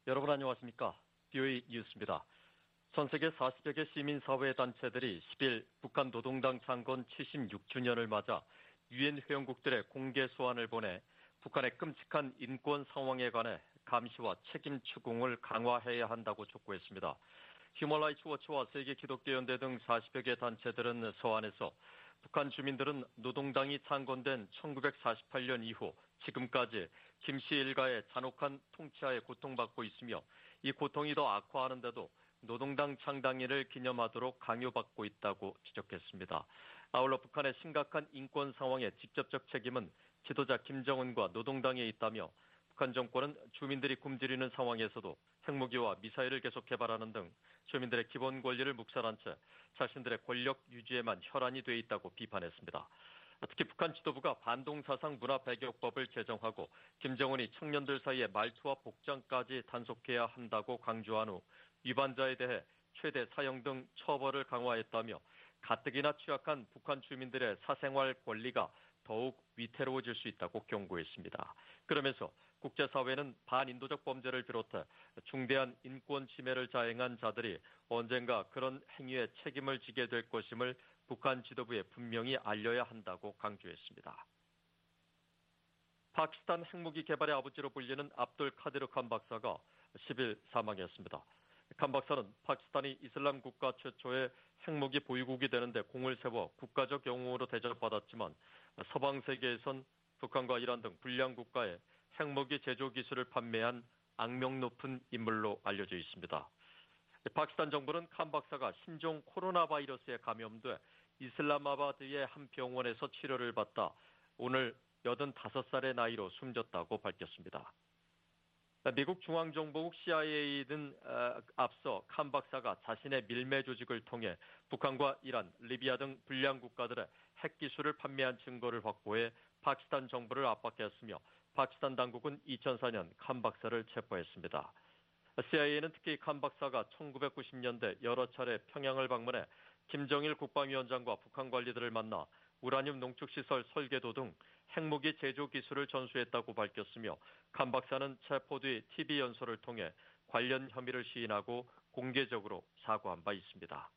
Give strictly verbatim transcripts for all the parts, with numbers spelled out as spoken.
여러분 안녕하십니까? 비오에이 뉴스입니다. 전 세계 사십여 개 시민사회 단체들이 십일 북한 노동당 창건 칠십육 주년을 맞아 유엔 회원국들의 공개 소환을 보내 북한의 끔찍한 인권 상황에 관해 감시와 책임 추궁을 강화해야 한다고 촉구했습니다. 휴먼 라이츠 워치와 세계 기독교연대 등 사십여 개 단체들은 서한에서 북한 주민들은 노동당이 창건된 천구백사십팔 년 이후 지금까지 김씨 일가의 잔혹한 통치하에 고통받고 있으며 이 고통이 더 악화하는데도 노동당 창당일을 기념하도록 강요받고 있다고 지적했습니다. 아울러 북한의 심각한 인권 상황의 직접적 책임은 지도자 김정은과 노동당에 있다며 북한 정권은 주민들이 굶주리는 상황에서도 핵무기와 미사일을 계속 개발하는 등 주민들의 기본 권리를 묵살한 채 자신들의 권력 유지에만 혈안이 돼 있다고 비판했습니다. 특히 북한 지도부가 반동사상 문화배격법을 제정하고 김정은이 청년들 사이에 말투와 복장까지 단속해야 한다고 강조한 후 위반자에 대해 최대 사형 등 처벌을 강화했다며 가뜩이나 취약한 북한 주민들의 사생활 권리가 더욱 위태로워질 수 있다고 경고했습니다. 그러면서 국제사회는 반인도적 범죄를 비롯해 중대한 인권 침해를 자행한 자들이 언젠가 그런 행위에 책임을 지게 될 것임을 북한 지도부에 분명히 알려야 한다고 강조했습니다. 파키스탄 핵무기 개발의 아버지로 불리는 압돌 카디르 칸 박사가 십일 사망했습니다. 칸 박사는 파키스탄이 이슬람 국가 최초의 핵무기 보유국이 되는데 공을 세워 국가적 영웅으로 대접받았지만 서방 세계에선 북한과 이란 등 불량 국가에 핵무기 제조 기술을 판매한 악명 높은 인물로 알려져 있습니다. 파키스탄 정부는 칸 박사가 신종 코로나 바이러스에 감염돼 이슬라마바드의 한 병원에서 치료를 받다 오늘 여든다섯 살의 나이로 숨졌다고 밝혔습니다. 미국 중앙정보국 씨아이에이는 앞서 칸 박사가 자신의 밀매 조직을 통해 북한과 이란, 리비아 등 불량 국가들의 핵 기술을 판매한 증거를 확보해 파키스탄 정부를 압박했으며 파키스탄 당국은 이천사 년 칸 박사를 체포했습니다. 씨아이에이는 특히 칸 박사가 천구백구십 년대 여러 차례 평양을 방문해 김정일 국방위원장과 북한 관리들을 만나 우라늄 농축시설 설계도 등 핵무기 제조 기술을 전수했다고 밝혔으며 칸 박사는 체포 뒤 티비 연설을 통해 관련 혐의를 시인하고 공개적으로 사과한 바 있습니다.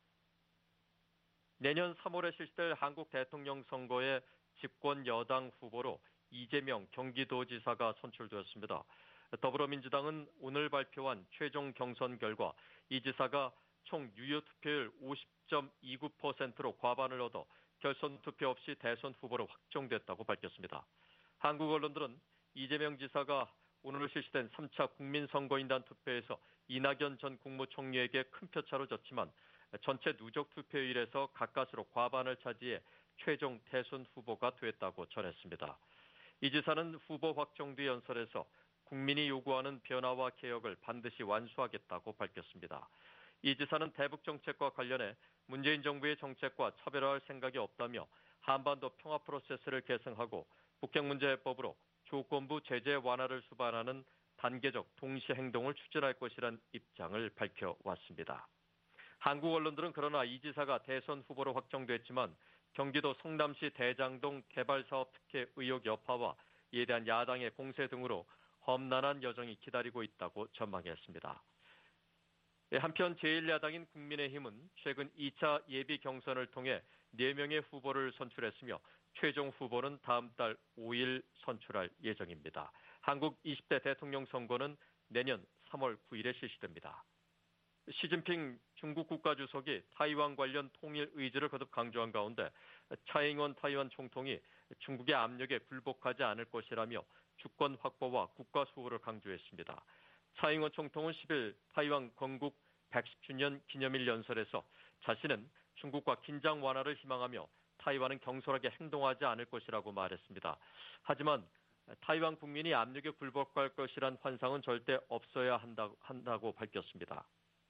내년 삼월에 실시될 한국 대통령 선거의 집권 여당 후보로 이재명 경기도지사가 선출되었습니다. 더불어민주당은 오늘 발표한 최종 경선 결과 이 지사가 총 유효 투표율 오십 점 이구 퍼센트로 과반을 얻어 결선 투표 없이 대선 후보로 확정됐다고 밝혔습니다. 한국 언론들은 이재명 지사가 오늘 실시된 삼 차 국민선거인단 투표에서 이낙연 전 국무총리에게 큰 표차로 졌지만 전체 누적 투표율에서 가까스로 과반을 차지해 최종 대선 후보가 됐다고 전했습니다. 이 지사는 후보 확정 뒤 연설에서 국민이 요구하는 변화와 개혁을 반드시 완수하겠다고 밝혔습니다. 이 지사는 대북 정책과 관련해 문재인 정부의 정책과 차별화할 생각이 없다며 한반도 평화 프로세스를 계승하고 북핵 문제 해법으로 조건부 제재 완화를 수반하는 단계적 동시 행동을 추진할 것이란 입장을 밝혀왔습니다. 한국 언론들은 그러나 이 지사가 대선 후보로 확정됐지만 경기도 성남시 대장동 개발사업 특혜 의혹 여파와 이에 대한 야당의 공세 등으로 험난한 여정이 기다리고 있다고 전망했습니다. 한편 제일 야당인 국민의힘은 최근 이 차 예비 경선을 통해 네 명의 후보를 선출했으며 최종 후보는 다음 달 오 일 선출할 예정입니다. 한국 이십 대 대통령 선거는 내년 삼월 구일에 실시됩니다. 시진핑 중국 국가주석이 타이완 관련 통일 의지를 거듭 강조한 가운데 차잉원 타이완 총통이 중국의 압력에 굴복하지 않을 것이라며 주권 확보와 국가 수호를 강조했습니다. 차잉원 총통은 십일 타이완 건국 백십 주년 기념일 연설에서 자신은 중국과 긴장 완화를 희망하며 타이완은 경솔하게 행동하지 않을 것이라고 말했습니다. 하지만 타이완 국민이 압력에 굴복할 것이란 환상은 절대 없어야 한다고, 한다고 밝혔습니다.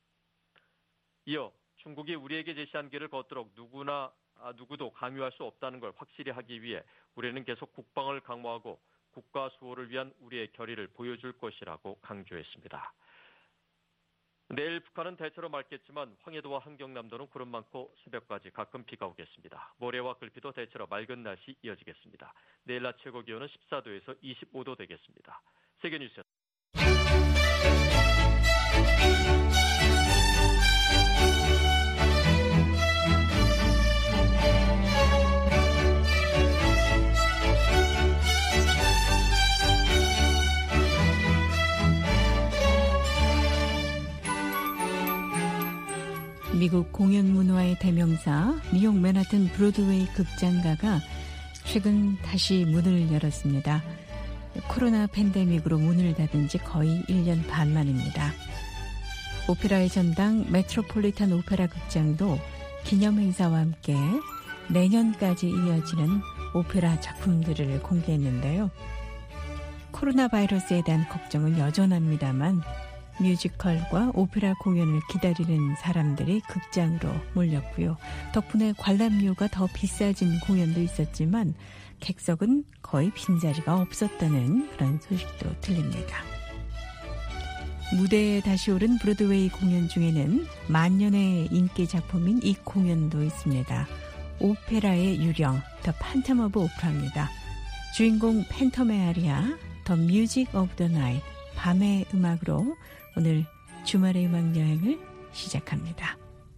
이어 중국이 우리에게 제시한 길을 걷도록 누구나 누구도 강요할 수 없다는 걸 확실히 하기 위해 우리는 계속 국방을 강화하고 국가 수호를 위한 우리의 결의를 보여줄 것이라고 강조했습니다. 내일 북한은 대체로 맑겠지만 황해도와 한경남도는 구름 많고 새벽까지 가끔 비가 오겠습니다. 모레와 글비도 대체로 맑은 날씨 이어지겠습니다. 내일 낮 최고 기온은 십사 도에서 이십오 도 되겠습니다. 세계뉴스 미국 공연 문화의 대명사 뉴욕 맨하튼 브로드웨이 극장가가 최근 다시 문을 열었습니다. 코로나 팬데믹으로 문을 닫은 지 거의 일 년 반 만입니다. 오페라의 전당 메트로폴리탄 오페라 극장도 기념행사와 함께 내년까지 이어지는 오페라 작품들을 공개했는데요. 코로나 바이러스에 대한 걱정은 여전합니다만 뮤지컬과 오페라 공연을 기다리는 사람들이 극장으로 몰렸고요. 덕분에 관람료가 더 비싸진 공연도 있었지만 객석은 거의 빈자리가 없었다는 그런 소식도 들립니다. 무대에 다시 오른 브로드웨이 공연 중에는 만년의 인기 작품인 이 공연도 있습니다. 오페라의 유령, 더 판텀 오브 오페라입니다. 주인공 팬텀의 아리아, 더 뮤직 오브 더 나잇, 밤의 음악으로 오늘 주말의 음악 여행을 시작합니다.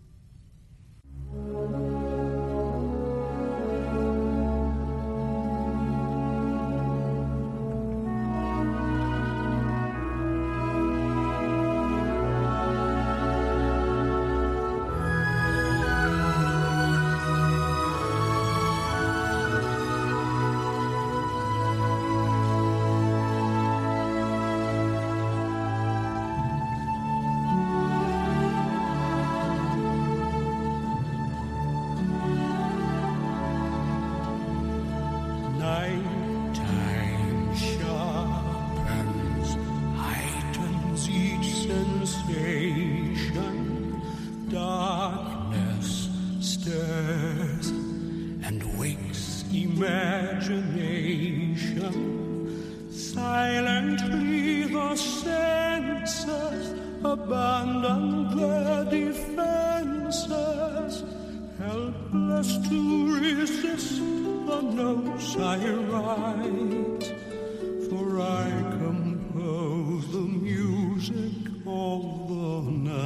Silently the senses abandon their defenses, helpless to resist the notes I write, for I compose the music of the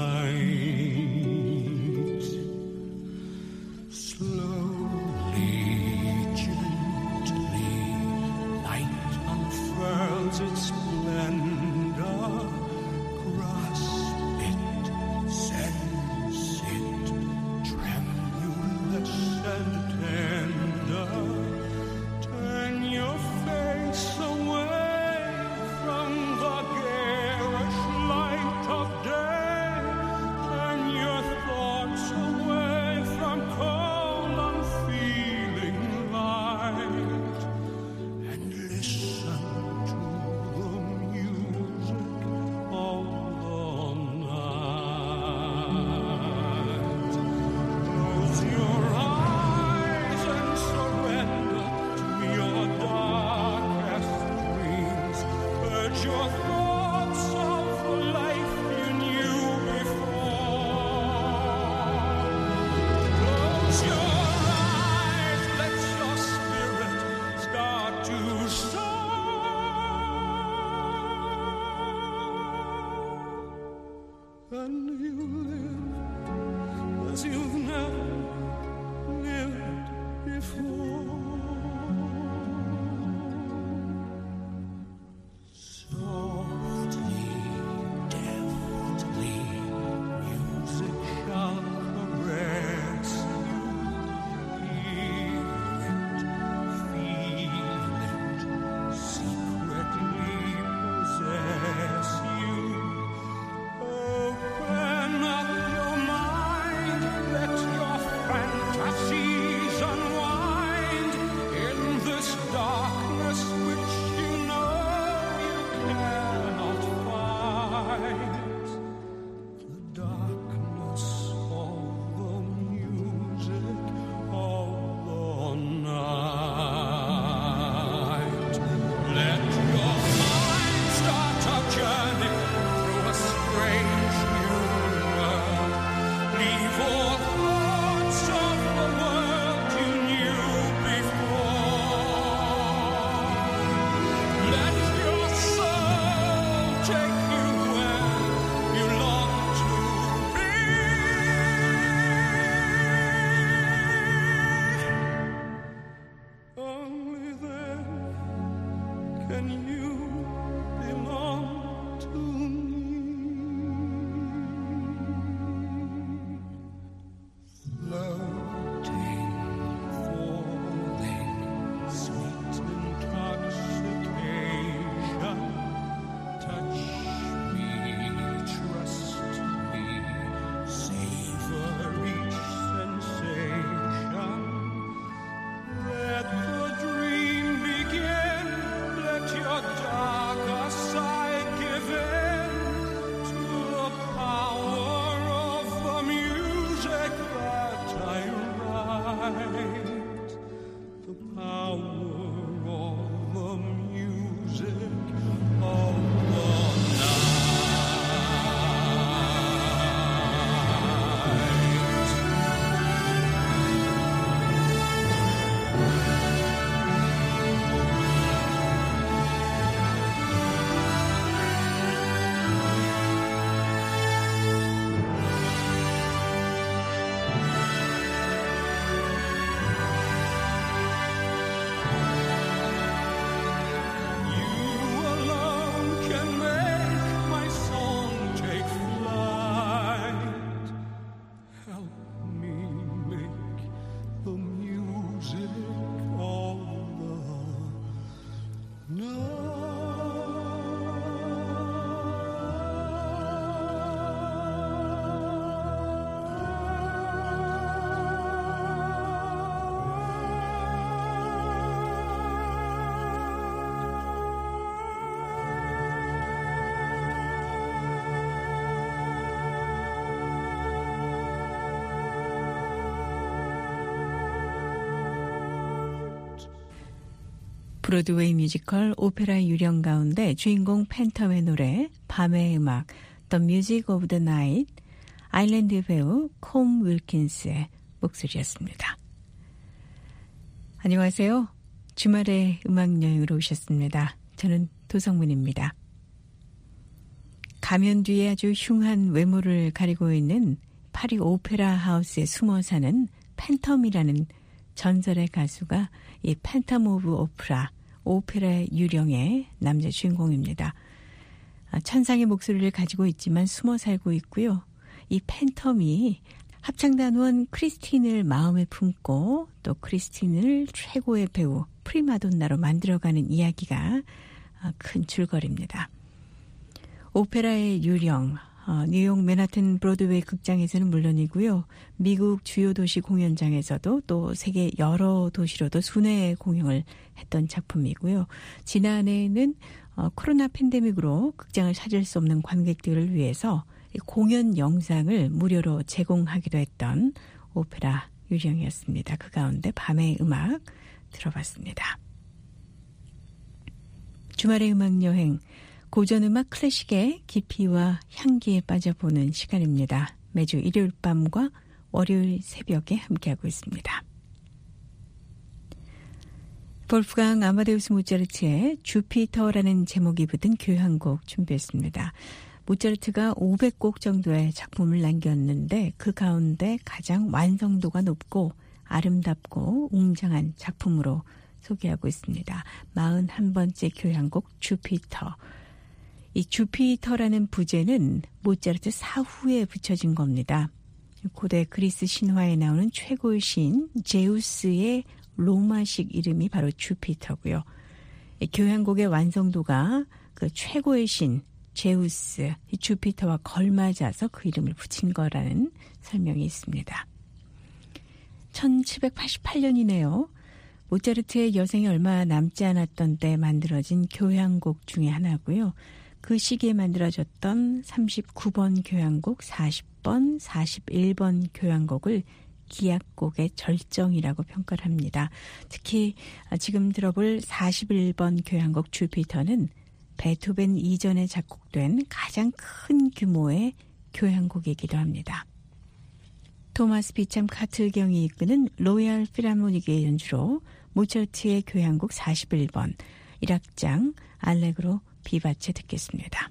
night. Slowly, gently, night unfurls its splendor. Grasp it, sense it, tremulous and tender. Turn your face away from the garish light of day. Turn and you belong to me. Floating, falling, sweet intoxication. Touch me, trust me, savor each sensation. Let the dream begin. Let your darker side give in to the power of the music that I write. The power of the music of the 브로드웨이 뮤지컬 오페라 유령 가운데 주인공 팬텀의 노래 밤의 음악 The Music of the Night, 아일랜드 배우 콤 윌킨스의 목소리였습니다. 안녕하세요. 주말에 음악여행으로 오셨습니다. 저는 도성문입니다. 가면 뒤에 아주 흉한 외모를 가리고 있는 파리 오페라 하우스에 숨어 사는 팬텀이라는 전설의 가수가 이 팬텀 오브 오페라, 오페라의 유령의 남자 주인공입니다. 천상의 목소리를 가지고 있지만 숨어 살고 있고요. 이 팬텀이 합창단원 크리스틴을 마음에 품고 또 크리스틴을 최고의 배우 프리마돈나로 만들어가는 이야기가 큰 줄거리입니다. 오페라의 유령, 어, 뉴욕 맨하튼 브로드웨이 극장에서는 물론이고요. 미국 주요 도시 공연장에서도 또 세계 여러 도시로도 순회 공연을 했던 작품이고요. 지난해에는 어, 코로나 팬데믹으로 극장을 찾을 수 없는 관객들을 위해서 공연 영상을 무료로 제공하기도 했던 오페라 유령이었습니다. 그 가운데 밤의 음악 들어봤습니다. 주말의 음악여행, 고전음악 클래식의 깊이와 향기에 빠져보는 시간입니다. 매주 일요일 밤과 월요일 새벽에 함께하고 있습니다. 볼프강 아마데우스 모차르트의 주피터라는 제목이 붙은 교향곡 준비했습니다. 모차르트가 오백 곡 정도의 작품을 남겼는데 그 가운데 가장 완성도가 높고 아름답고 웅장한 작품으로 소개하고 있습니다. 사십일 번째 교향곡 주피터. 이 주피터라는 부제는 모차르트 사후에 붙여진 겁니다. 고대 그리스 신화에 나오는 최고의 신 제우스의 로마식 이름이 바로 주피터고요. 이 교향곡의 완성도가 그 최고의 신 제우스, 이 주피터와 걸맞아서 그 이름을 붙인 거라는 설명이 있습니다. 천칠백팔십팔 년이네요. 모차르트의 여생이 얼마 남지 않았던 때 만들어진 교향곡 중에 하나고요. 그 시기에 만들어졌던 삼십구 번 교향곡, 사십 번, 사십일 번 교향곡을 기악곡의 절정이라고 평가를 합니다. 특히 지금 들어볼 사십일 번 교향곡 주피터는 베토벤 이전에 작곡된 가장 큰 규모의 교향곡이기도 합니다. 토마스 비참 카틀경이 이끄는 로얄 필하모닉의 연주로 모차르트의 교향곡 사십일 번 일 악장 알레그로 비바체 듣겠습니다.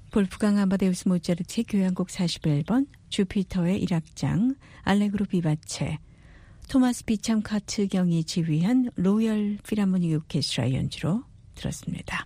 볼프강 아마데우스 모차르트의 교향곡 사십일 번, 주피터의 일 악장, 알레그로 비바체, 토마스 비참 카트 경이 지휘한 로열 필하모닉 오케스트라 연주로 들었습니다.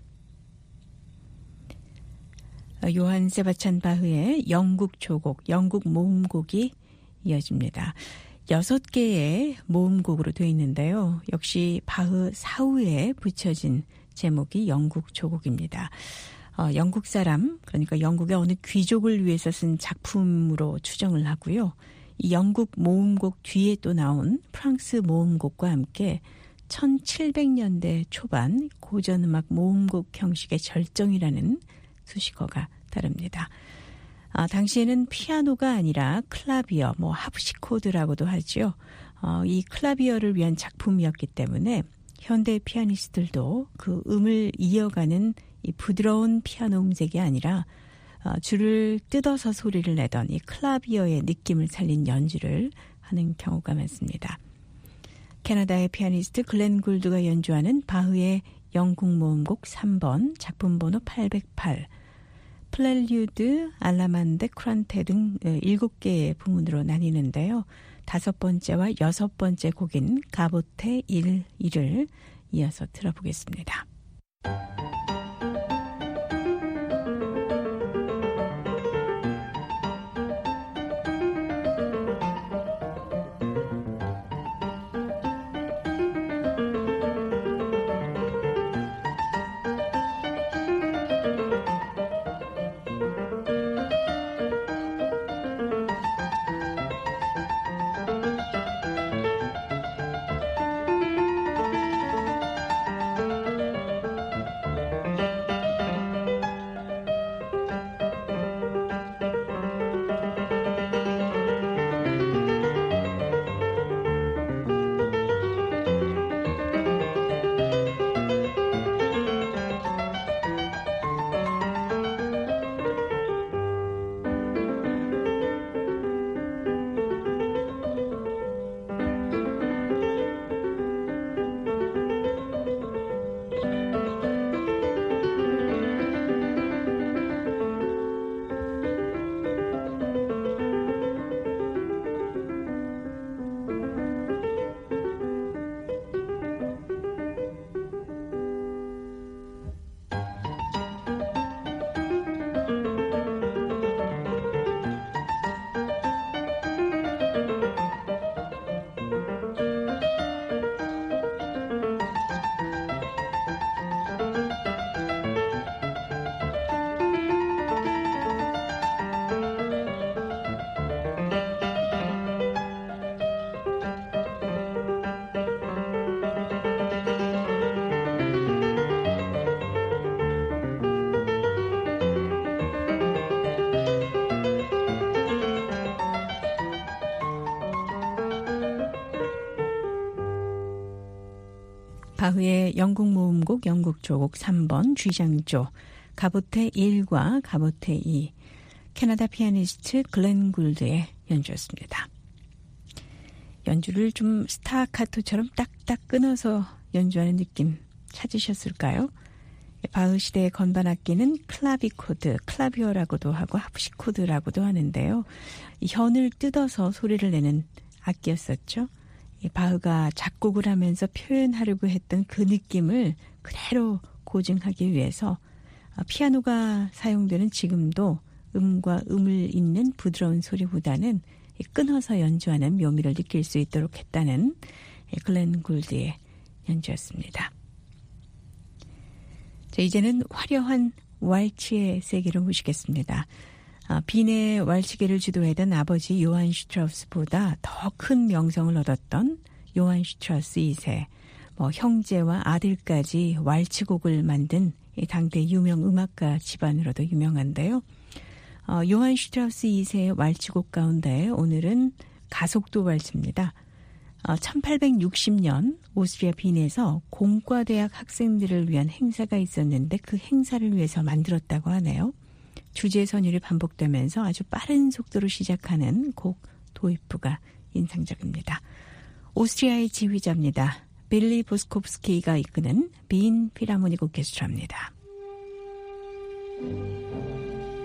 요한 세바찬 바흐의 영국 조곡, 영국 모음곡이 이어집니다. 여섯 개의 모음곡으로 되어 있는데요. 역시 바흐 사후에 붙여진 제목이 영국 조곡입니다. 어, 영국 사람, 그러니까 영국의 어느 귀족을 위해서 쓴 작품으로 추정을 하고요. 이 영국 모음곡 뒤에 또 나온 프랑스 모음곡과 함께 천칠백 년대 초반 고전음악 모음곡 형식의 절정이라는 수식어가 따릅니다. 아, 당시에는 피아노가 아니라 클라비어, 뭐 하프시코드라고도 하죠. 어, 이 클라비어를 위한 작품이었기 때문에 현대 피아니스트들도 그 음을 이어가는 이 부드러운 피아노 음색이 아니라 어, 줄을 뜯어서 소리를 내던 이 클라비어의 느낌을 살린 연주를 하는 경우가 많습니다. 캐나다의 피아니스트 글렌 굴드가 연주하는 바흐의 영국 모음곡 삼 번, 작품 번호 팔백팔, 플렐류드, 알라만데, 쿠란테 등 일곱 개의 부문으로 나뉘는데요. 다섯 번째와 여섯 번째 곡인 가보테 일, 이를 이어서 들어보겠습니다. 바흐의 영국 모음곡 영국 조곡 삼 번 쥐장조, 가보테 일과 가보테 이, 캐나다 피아니스트 글렌 굴드의 연주였습니다. 연주를 좀 스타카토처럼 딱딱 끊어서 연주하는 느낌 찾으셨을까요? 바흐 시대의 건반 악기는 클라비코드, 클라비어라고도 하고 하프시코드라고도 하는데요. 현을 뜯어서 소리를 내는 악기였었죠. 바흐가 작곡을 하면서 표현하려고 했던 그 느낌을 그대로 고증하기 위해서 피아노가 사용되는 지금도 음과 음을 잇는 부드러운 소리보다는 끊어서 연주하는 묘미를 느낄 수 있도록 했다는 글렌 굴드의 연주였습니다. 자, 이제는 화려한 왈츠의 세계로 모시겠습니다. 아, 빈의 왈츠계를 주도했던 아버지 요한 슈트라우스보다 더 큰 명성을 얻었던 요한 슈트라우스 이 세, 뭐 형제와 아들까지 왈츠곡을 만든 당대 유명 음악가 집안으로도 유명한데요. 어, 요한 슈트라우스 이 세의 왈츠곡 가운데 오늘은 가속도 왈츠입니다. 어, 천팔백육십 년 오스트리아 빈에서 공과대학 학생들을 위한 행사가 있었는데 그 행사를 위해서 만들었다고 하네요. 주제 선율이 반복되면서 아주 빠른 속도로 시작하는 곡 도이프가 인상적입니다. 오스트리아의 지휘자입니다. 빌리 보스코프스키가 이끄는 빈 필하모닉 오케스트라입니다.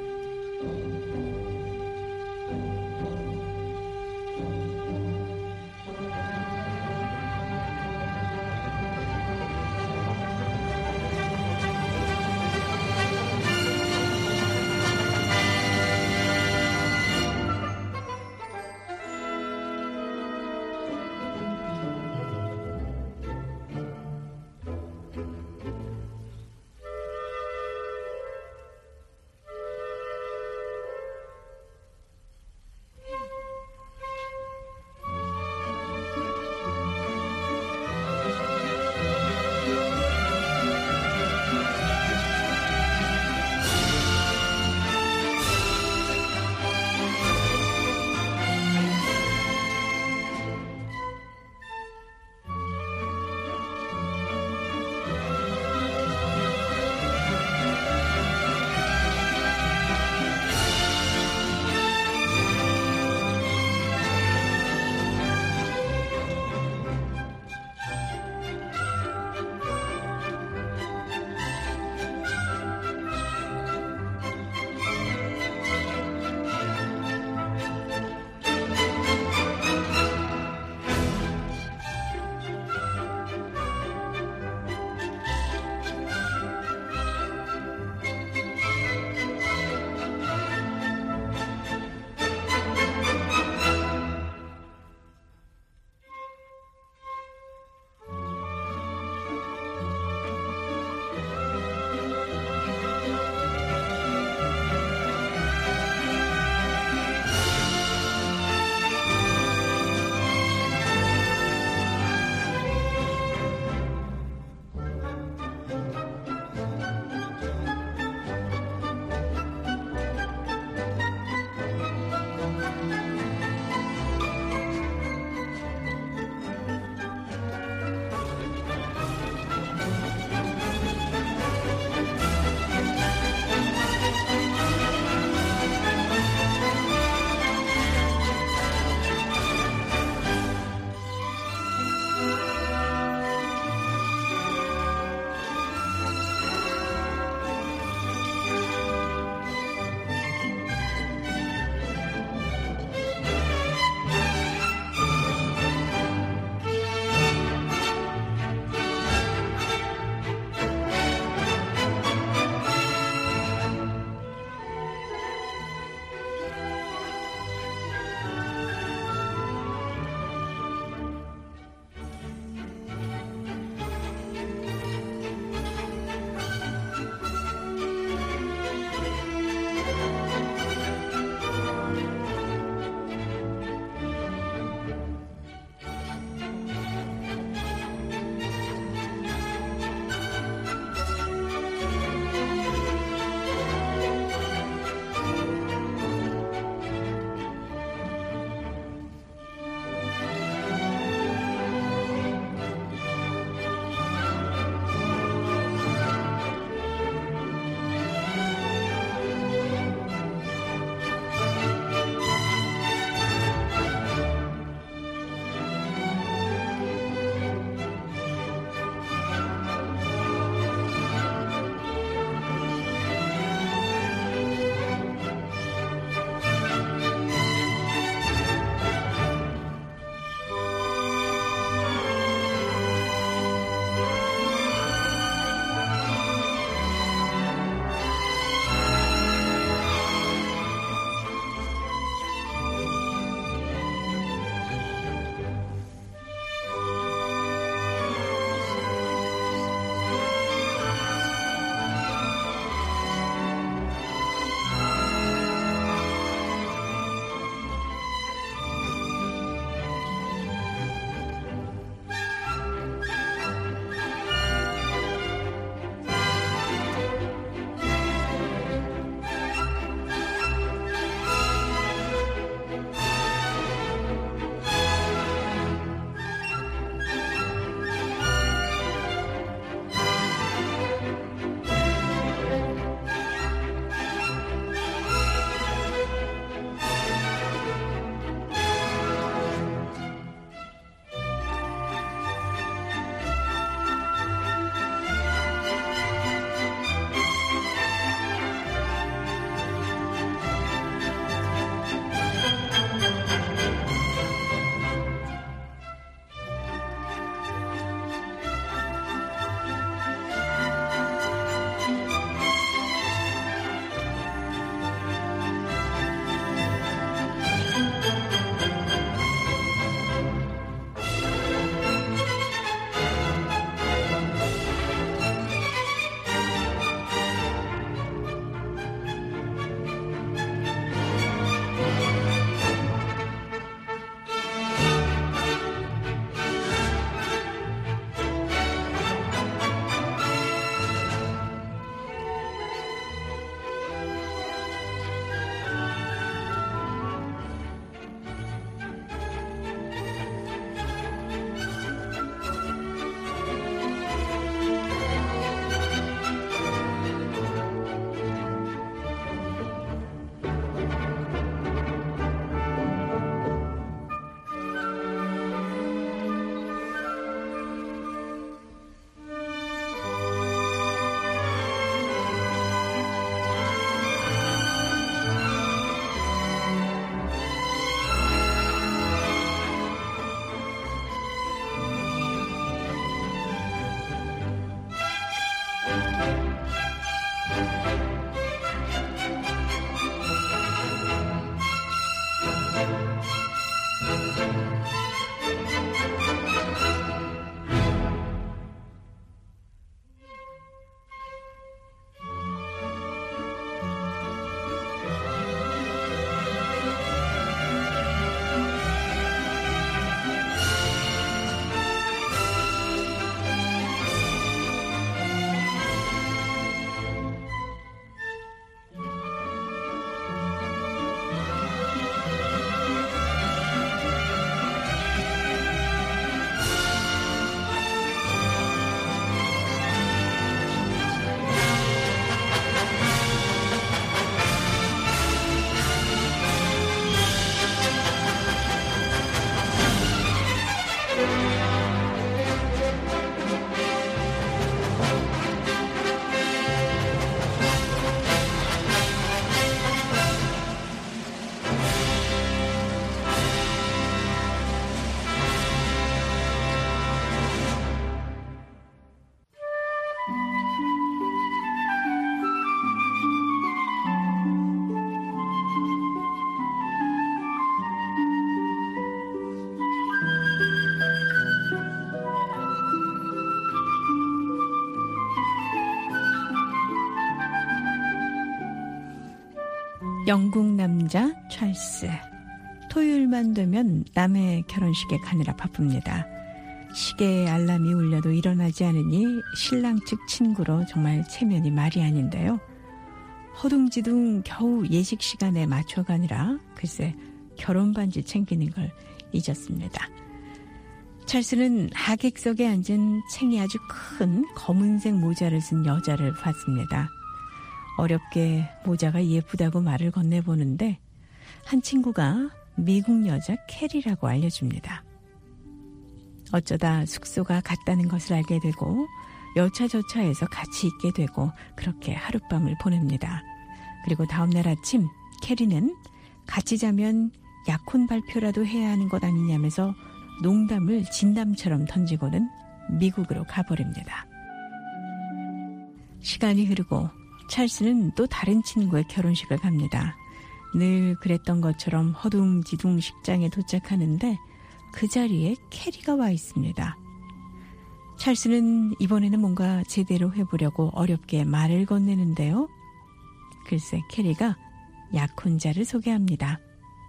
영국 남자 찰스. 토요일만 되면 남의 결혼식에 가느라 바쁩니다. 시계에 알람이 울려도 일어나지 않으니 신랑 측 친구로 정말 체면이 말이 아닌데요. 허둥지둥 겨우 예식 시간에 맞춰가느라 글쎄 결혼 반지 챙기는 걸 잊었습니다. 찰스는 하객석에 앉은 챙이 아주 큰 검은색 모자를 쓴 여자를 봤습니다. 어렵게 모자가 예쁘다고 말을 건네보는데 한 친구가 미국 여자 캐리라고 알려줍니다. 어쩌다 숙소가 같다는 것을 알게 되고 여차저차해서 같이 있게 되고 그렇게 하룻밤을 보냅니다. 그리고 다음날 아침 캐리는 같이 자면 약혼 발표라도 해야 하는 것 아니냐면서 농담을 진담처럼 던지고는 미국으로 가버립니다. 시간이 흐르고 찰스는 또 다른 친구의 결혼식을 갑니다. 늘 그랬던 것처럼 허둥지둥 식장에 도착하는데 그 자리에 캐리가 와 있습니다. 찰스는 이번에는 뭔가 제대로 해보려고 어렵게 말을 건네는데요. 글쎄 캐리가 약혼자를 소개합니다.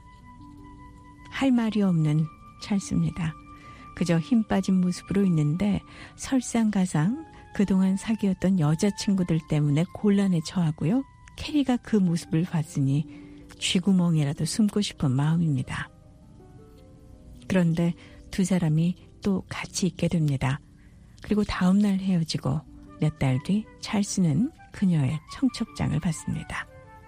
할 말이 없는 찰스입니다. 그저 힘 빠진 모습으로 있는데 설상가상 그동안 사귀었던 여자친구들 때문에 곤란에 처하고요. 캐리가 그 모습을 봤으니 쥐구멍이라도 숨고 싶은 마음입니다. 그런데 두 사람이 또 같이 있게 됩니다. 그리고 다음 날 헤어지고 몇 달 뒤 찰스는 그녀의 청첩장을 받습니다.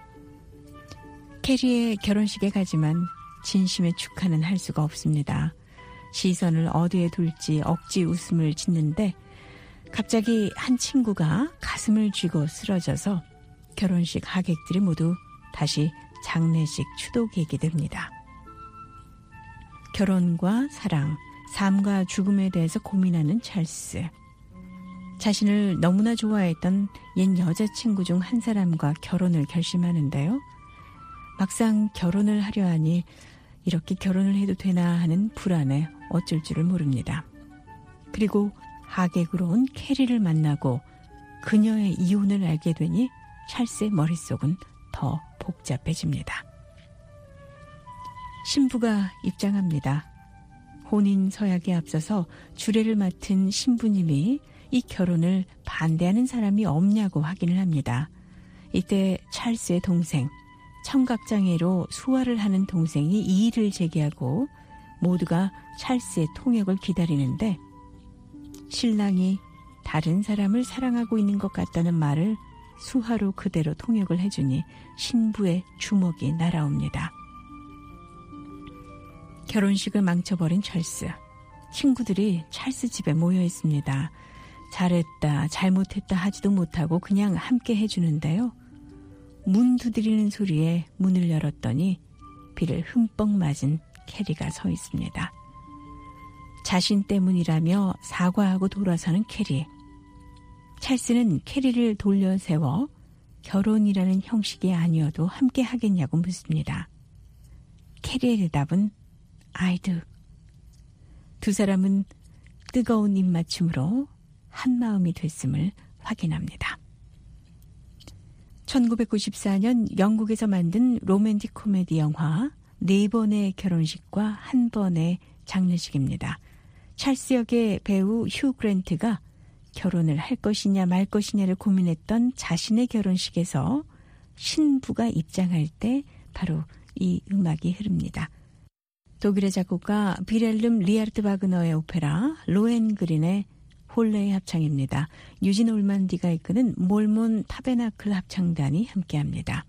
캐리의 결혼식에 가지만 진심의 축하는 할 수가 없습니다. 시선을 어디에 둘지 억지 웃음을 짓는데 갑자기 한 친구가 가슴을 쥐고 쓰러져서 결혼식 하객들이 모두 다시 장례식 추도객이 됩니다. 결혼과 사랑, 삶과 죽음에 대해서 고민하는 찰스. 자신을 너무나 좋아했던 옛 여자친구 중 한 사람과 결혼을 결심하는데요. 막상 결혼을 하려 하니 이렇게 결혼을 해도 되나 하는 불안에 어쩔 줄을 모릅니다. 그리고 하객으로 온 캐리를 만나고 그녀의 이혼을 알게 되니 찰스의 머릿속은 더 복잡해집니다. 신부가 입장합니다. 혼인 서약에 앞서서 주례를 맡은 신부님이 이 결혼을 반대하는 사람이 없냐고 확인을 합니다. 이때 찰스의 동생, 청각장애로 수화를 하는 동생이 이의를 제기하고 모두가 찰스의 통역을 기다리는데 신랑이 다른 사람을 사랑하고 있는 것 같다는 말을 수화로 그대로 통역을 해주니 신부의 주먹이 날아옵니다. 결혼식을 망쳐버린 찰스. 친구들이 찰스 집에 모여 있습니다. 잘했다, 잘못했다 하지도 못하고 그냥 함께 해주는데요. 문 두드리는 소리에 문을 열었더니 비를 흠뻑 맞은 캐리가 서 있습니다. 자신 때문이라며 사과하고 돌아서는 캐리. 찰스는 캐리를 돌려세워 결혼이라는 형식이 아니어도 함께 하겠냐고 묻습니다. 캐리의 대답은 I do. 두 사람은 뜨거운 입맞춤으로 한 마음이 됐음을 확인합니다. 천구백구십사 년 영국에서 만든 로맨틱 코미디 영화 네 번의 결혼식과 한 번의 장례식입니다. 찰스 역의 배우 휴 그랜트가 결혼을 할 것이냐 말 것이냐를 고민했던 자신의 결혼식에서 신부가 입장할 때 바로 이 음악이 흐릅니다. 독일의 작곡가 비렐름 리하르트 바그너의 오페라 로헨그린의 홀레의 합창입니다. 유진 올만디가 이끄는 몰몬 타베나클 합창단이 함께합니다.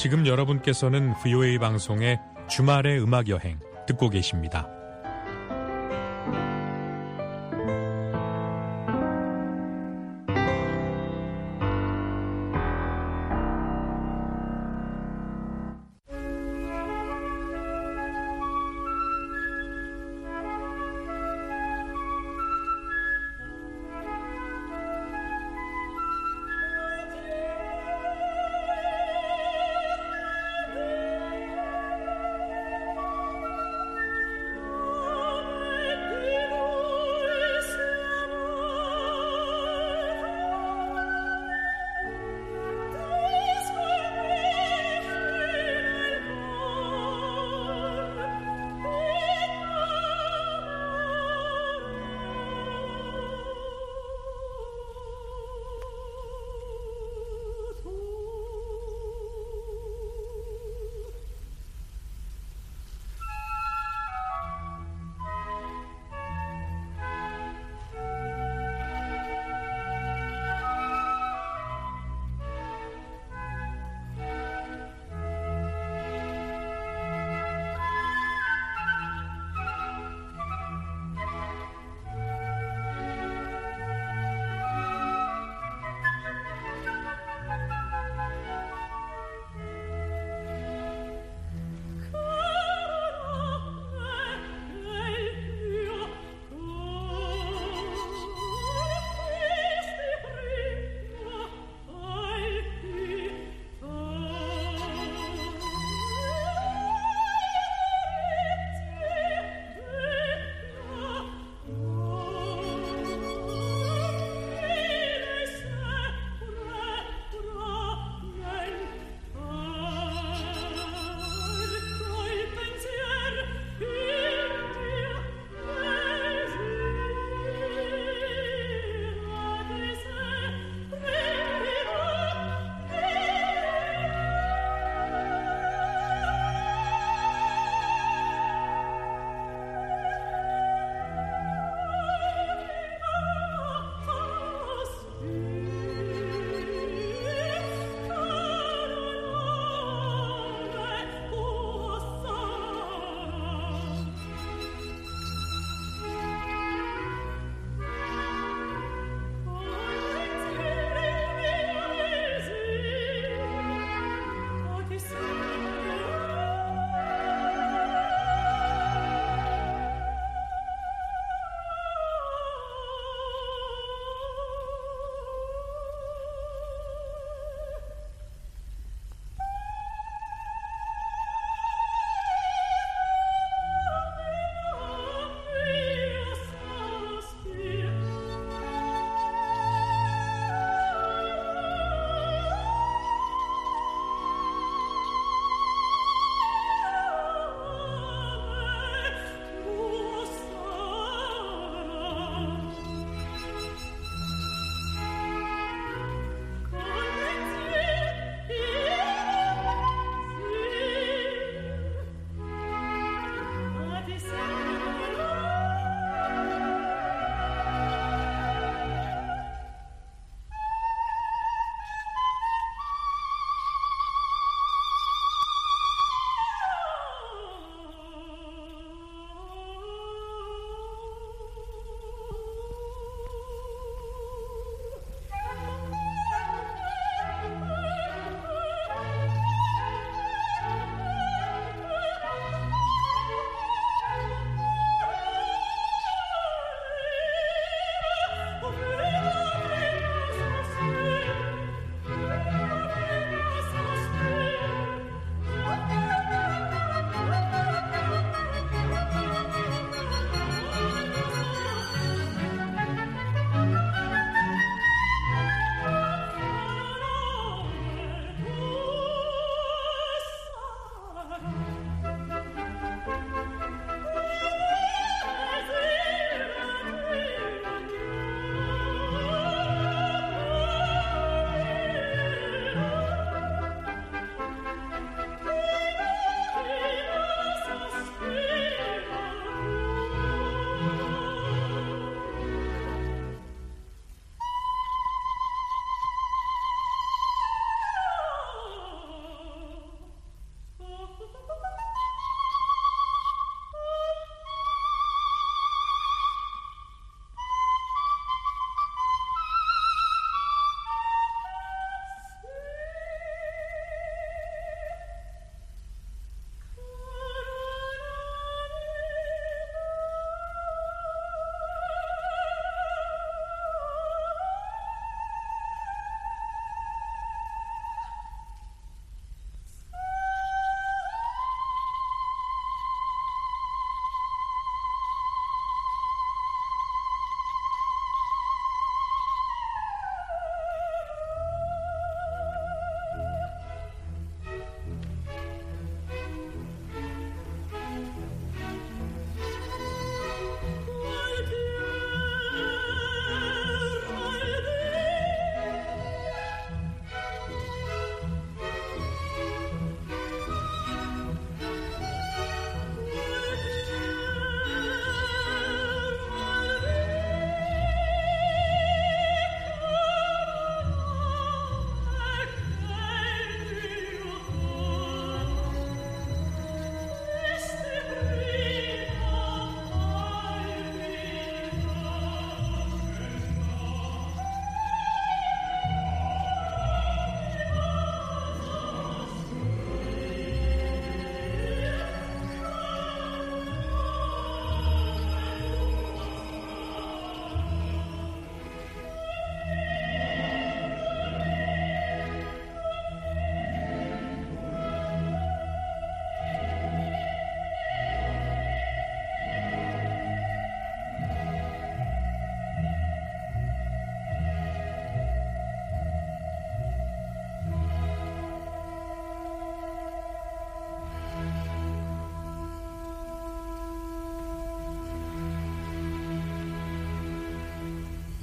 지금 여러분께서는 브이오에이 방송의 주말의 음악 여행 듣고 계십니다.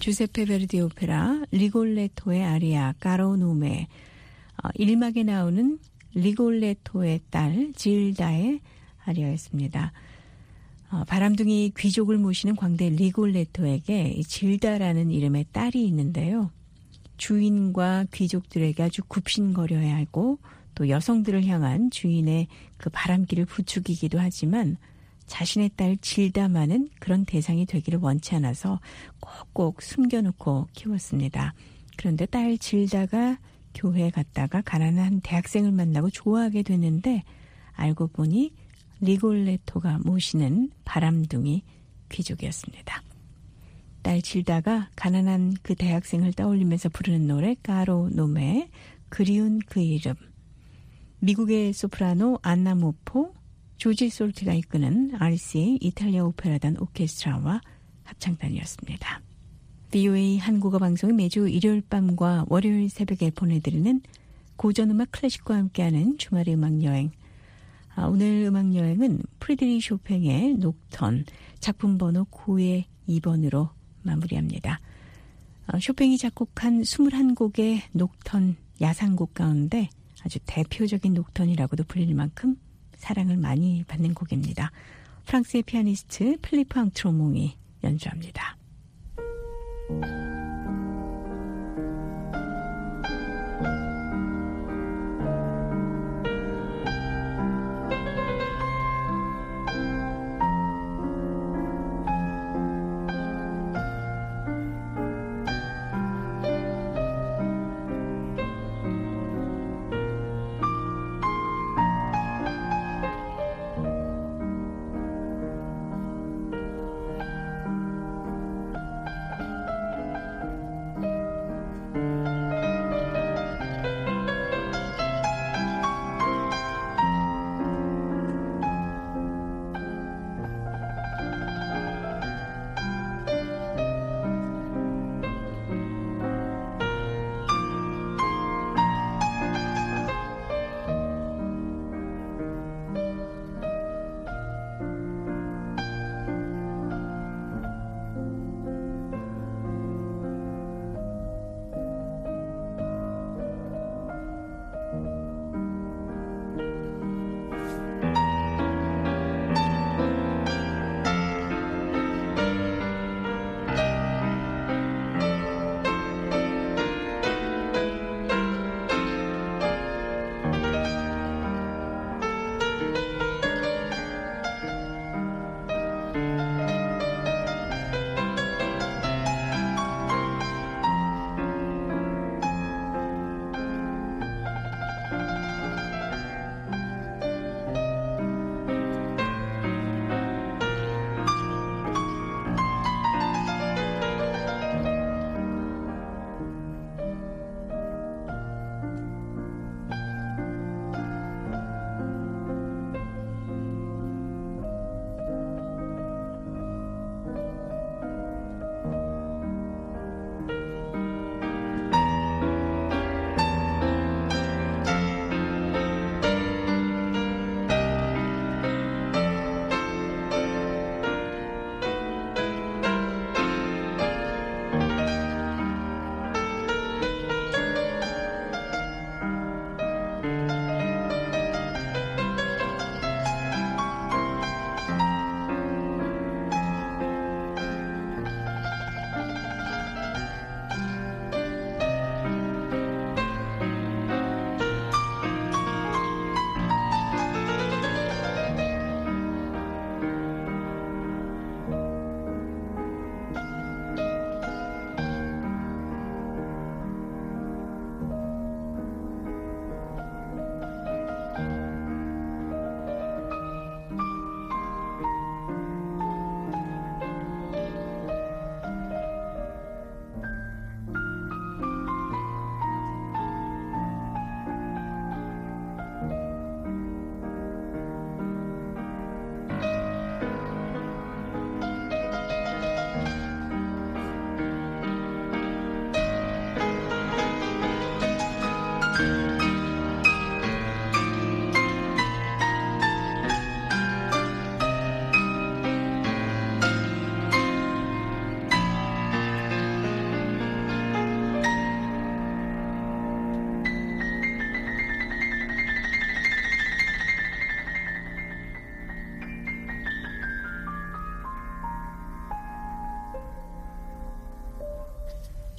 주세페 베르디 오페라 리골레토의 아리아 까로노메, 어, 일 막에 나오는 리골레토의 딸 질다의 아리아였습니다. 어, 바람둥이 귀족을 모시는 광대 리골레토에게 이 질다라는 이름의 딸이 있는데요. 주인과 귀족들에게 아주 굽신거려야 하고 또 여성들을 향한 주인의 그 바람기를 부추기기도 하지만 자신의 딸 질다만은 그런 대상이 되기를 원치 않아서 꼭꼭 숨겨놓고 키웠습니다. 그런데 딸 질다가 교회에 갔다가 가난한 대학생을 만나고 좋아하게 되는데 알고 보니 리골레토가 모시는 바람둥이 귀족이었습니다. 딸 질다가 가난한 그 대학생을 떠올리면서 부르는 노래 까로 노메, 그리운 그 이름. 미국의 소프라노 안나 모포, 조지 솔트가 이끄는 알씨에이 이탈리아 오페라단 오케스트라와 합창단이었습니다. 브이오에이 한국어 방송이 매주 일요일 밤과 월요일 새벽에 보내드리는 고전음악 클래식과 함께하는 주말의 음악여행. 아, 오늘 음악여행은 프리드리 쇼팽의 녹턴, 작품 번호 구의 이 번으로 마무리합니다. 아, 쇼팽이 작곡한 이십일 곡의 녹턴 야상곡 가운데 아주 대표적인 녹턴이라고도 불릴 만큼 사랑을 많이 받는 곡입니다. 프랑스의 피아니스트 필리프 앙트로몽이 연주합니다.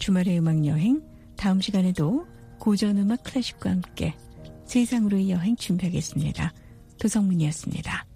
주말의 음악 여행, 다음 시간에도 고전 음악 클래식과 함께 세상으로의 여행 준비하겠습니다. 도성문이었습니다.